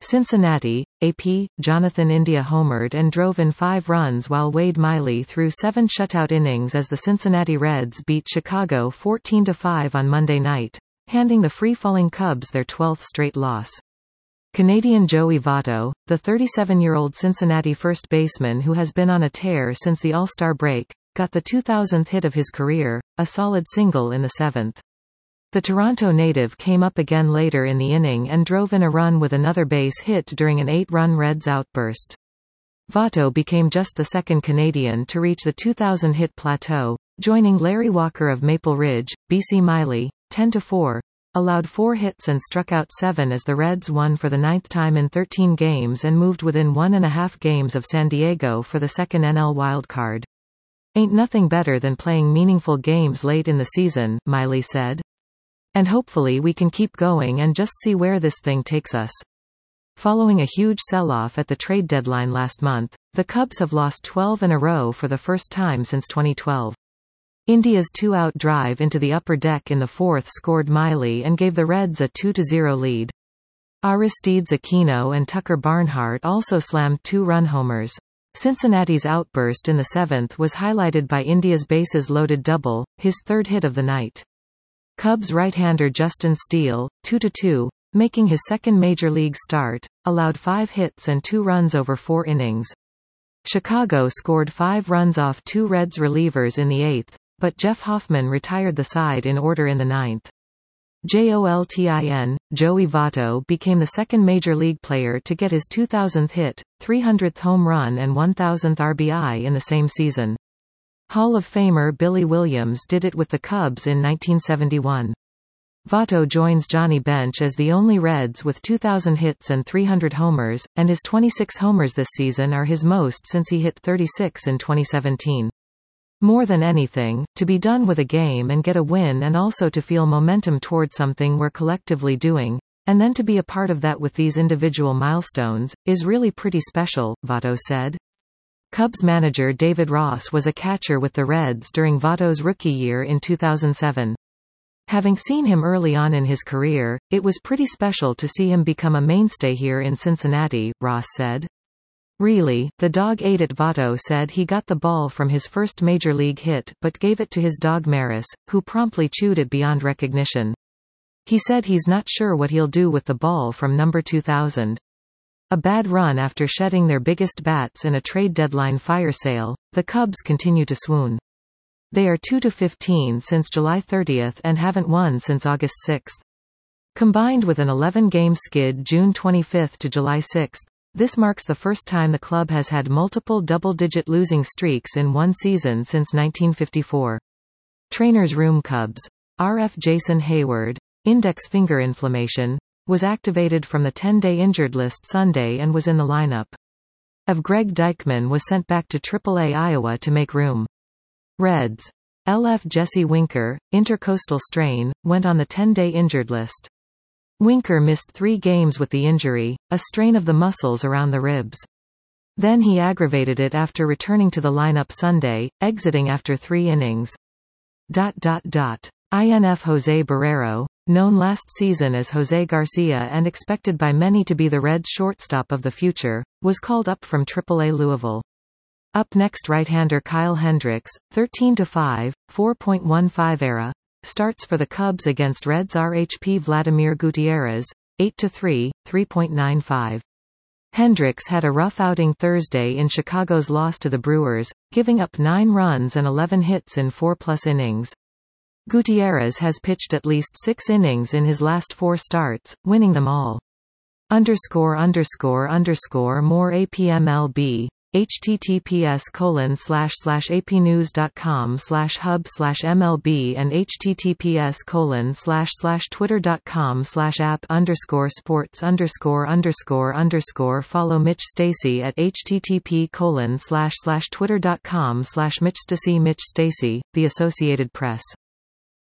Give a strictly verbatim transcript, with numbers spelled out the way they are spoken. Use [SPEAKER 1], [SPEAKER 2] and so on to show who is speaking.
[SPEAKER 1] Cincinnati, A P, Jonathan India homered and drove in five runs while Wade Miley threw seven shutout innings as the Cincinnati Reds beat Chicago fourteen to five on Monday night, handing the free-falling Cubs their twelfth straight loss. Canadian Joey Votto, the thirty-seven-year-old Cincinnati first baseman who has been on a tear since the All-Star break, got the two thousandth hit of his career, a solid single in the seventh. The Toronto native came up again later in the inning and drove in a run with another base hit during an eight-run Reds outburst. Votto became just the second Canadian to reach the two thousand hit plateau, joining Larry Walker of Maple Ridge. B C Miley, ten to four, allowed four hits and struck out seven as the Reds won for the ninth time in thirteen games and moved within one and a half games of San Diego for the second N L wildcard. "Ain't nothing better than playing meaningful games late in the season," Miley said. "And hopefully we can keep going and just see where this thing takes us." Following a huge sell-off at the trade deadline last month, the Cubs have lost twelve in a row for the first time since twenty twelve. India's two-out drive into the upper deck in the fourth scored Miley and gave the Reds a two to zero lead. Aristides Aquino and Tucker Barnhart also slammed two-run homers. Cincinnati's outburst in the seventh was highlighted by India's bases-loaded double, his third hit of the night. Cubs right-hander Justin Steele, two to two, making his second major league start, allowed five hits and two runs over four innings. Chicago scored five runs off two Reds relievers in the eighth, but Jeff Hoffman retired the side in order in the ninth. JOLTIN, Joey Votto became the second major league player to get his two thousandth hit, three hundredth home run and one thousandth R B I in the same season. Hall of Famer Billy Williams did it with the Cubs in nineteen seventy-one. Votto joins Johnny Bench as the only Reds with two thousand hits and three hundred homers, and his twenty-six homers this season are his most since he hit thirty-six in twenty seventeen. More than anything, to be done with a game and get a win and also to feel momentum toward something we're collectively doing, and then to be a part of that with these individual milestones, is really pretty special, Votto said. Cubs manager David Ross was a catcher with the Reds during Votto's rookie year in two thousand seven. Having seen him early on in his career, it was pretty special to see him become a mainstay here in Cincinnati, Ross said. Really, the dog ate it. Votto said he got the ball from his first major league hit but gave it to his dog Maris, who promptly chewed it beyond recognition. He said he's not sure what he'll do with the ball from number two thousand. A bad run after shedding their biggest bats in a trade deadline fire sale, the Cubs continue to swoon. They are two to fifteen since July thirtieth and haven't won since August sixth. Combined with an eleven-game skid June twenty-fifth to July sixth, this marks the first time the club has had multiple double-digit losing streaks in one season since nineteen fifty-four. Trainer's room. Cubs. R F Jason Hayward, index finger inflammation, was activated from the ten-day injured list Sunday and was in the lineup. Of Greg Deichmann was sent back to triple A Iowa to make room. Reds. L F Jesse Winker, intercostal strain, went on the ten-day injured list. Winker missed three games with the injury, a strain of the muscles around the ribs. Then he aggravated it after returning to the lineup Sunday, exiting after three innings. Dot dot dot. I N F Jose Barrero, known last season as Jose Garcia and expected by many to be the Reds' shortstop of the future, was called up from triple A Louisville. Up next, right-hander Kyle Hendricks, thirteen to five, four point one five era, starts for the Cubs against Reds R H P Vladimir Gutierrez, eight to three, three point nine five. Hendricks had a rough outing Thursday in Chicago's loss to the Brewers, giving up nine runs and eleven hits in four-plus innings. Gutierrez has pitched at least six innings in his last four starts, winning them all. Underscore underscore underscore more A P M L B, https colon slash slash apnews.com slash hub slash MLB and https colon slash slash twitter.com slash app underscore sports underscore underscore underscore follow Mitch Stacy at http colon slash slash twitter.com slash Mitch Stacy Mitch Stacy, The Associated Press.